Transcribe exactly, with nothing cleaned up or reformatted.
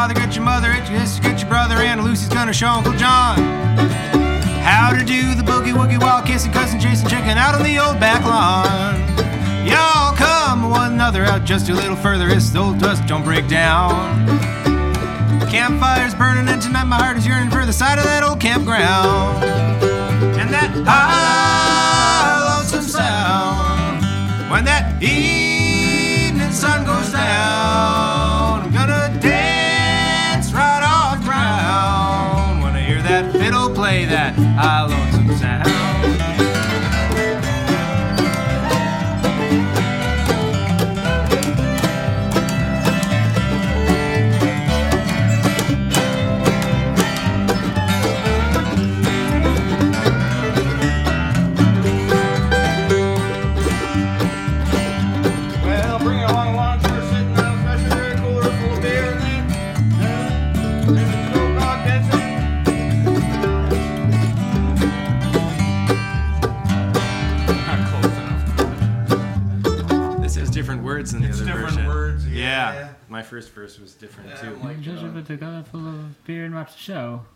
father, get your mother, get your sister, get your brother, and Lucy's gonna show Uncle John how to do the boogie woogie while kissing cousin Jason chicken out on the old back lawn. Y'all come one another out just a little further, it's the old dust don't break down. Campfire's burning and tonight my heart is yearning for the side of that old campground. And that high lonesome sound when that evening sun goes down. I'm gonna dance right off ground when I hear that fiddle play that high lonesome sound. Than the it's other different version. words. Yeah. yeah, my first verse was different yeah, too. Like, Just uh, with the cup full of beer and watch the show.